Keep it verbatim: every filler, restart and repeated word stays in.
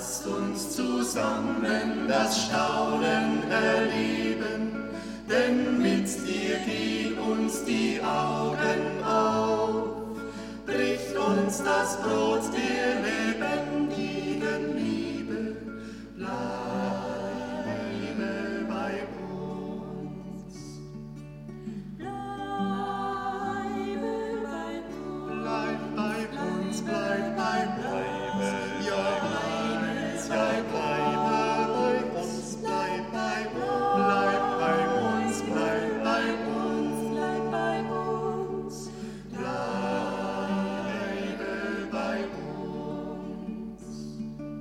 lasst uns zusammen das Staunen erleben, denn mit dir gehen uns die Augen auf. Bricht uns das Brot der